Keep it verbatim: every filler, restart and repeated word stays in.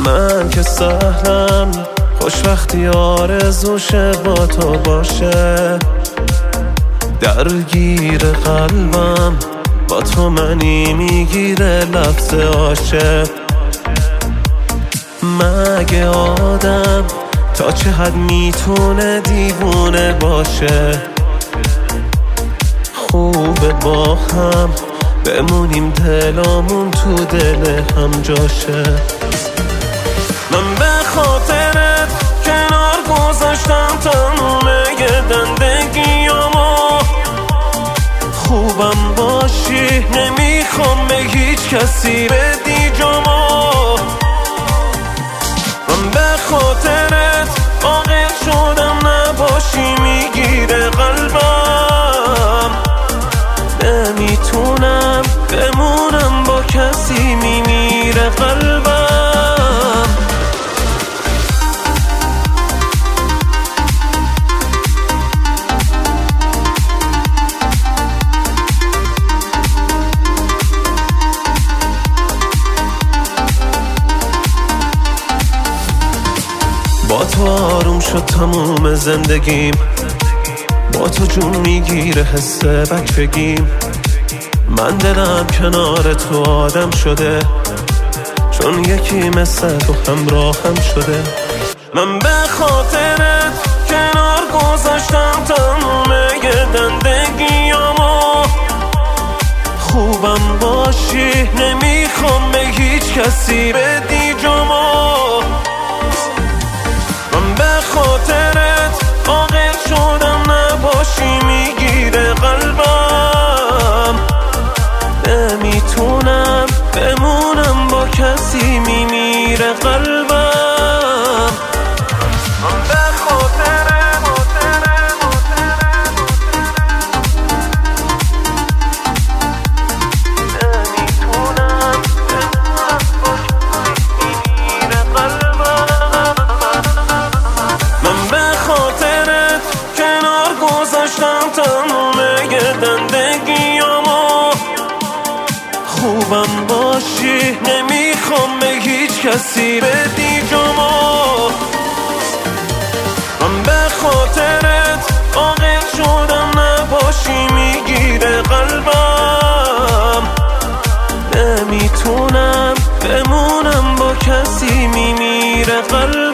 من که سهلم خوش وقتی آرزوشه با تو باشه، درگیر قلبم با تو منی میگیره لفظ عاشق. مگه آدم تا چه حد میتونه دیوونه باشه؟ خوبه با هم بمونیم دلامون تو دل هم جاشه. من به خاطرت کنار گذاشتم تمومه زندگیامو، خوبم باشی نمیخوام به هیچ کسی بدی جامو. من به خاطرت عاقل شدم نباشی میگیره قلبم، نمیتونم بمونم با کسی میمیره قلبم. با تو آروم شد تموم زندگیم، با تو جون میگیره حس بچگیم. من دلم کنار تو آدم شده، چون یکی مثل تو همراهم شده. من به خاطرت کنار گذاشتم تموم زندگیامو، خوبم باشی نمیخوام به هیچ کسی بدی جامو. من به خاطرت عاقل شدم نباشی میگیره قلبم، نمیتونم بمونم با کسی میمیره قلبم. من به خاطرت نمیتونم بمونم با کسی میمیره قلبم. من به خاطرت کنار گذاشتم تموم زندگیامو، خوبم باشی نمیخوام به هیچ کسی بدی جامو. من به خاطرت عاقل شدم نباشی میگیره قلبم، نمیتونم بمونم با کسی میمیره قلبم.